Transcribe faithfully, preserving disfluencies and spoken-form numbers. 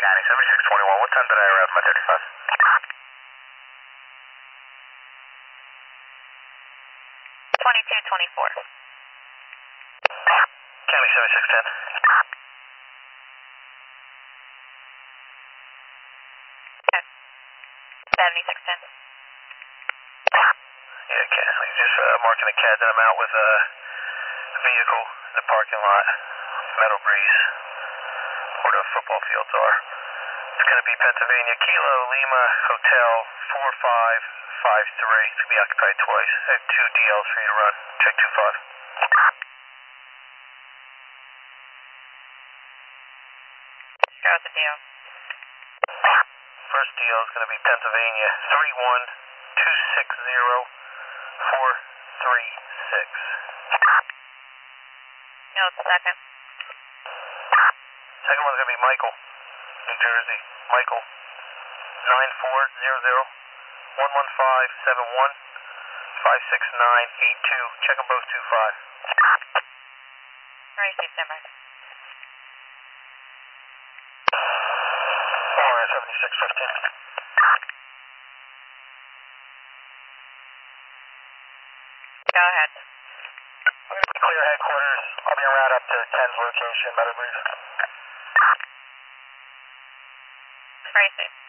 County, seventy-six twenty-one. What time did I arrive at my thirty-five? twenty-two twenty-four. County, seventy-six ten. seventy-six ten. Yeah, okay. I'm just uh, marking a cat that I'm out with a vehicle in the parking lot. Meadow Breeze, where the football fields are. It's going to be Pennsylvania Kilo Lima Hotel four five five three. It's going to be occupied twice. I have two D Ls for you to run. Check two five. Go with the deal. First deal is going to be Pennsylvania three one two six zero four three six. No, second. Second one's going to be Michael, New Jersey. Michael, nine four zero zero one one five seven one five six nine eight two. Check them both two five. Ready, December. Alright, seventy-six fifteen. Go ahead. I'm going to clear headquarters. I'll be around up to ten's location, Meadow Breeze. Ready, safe.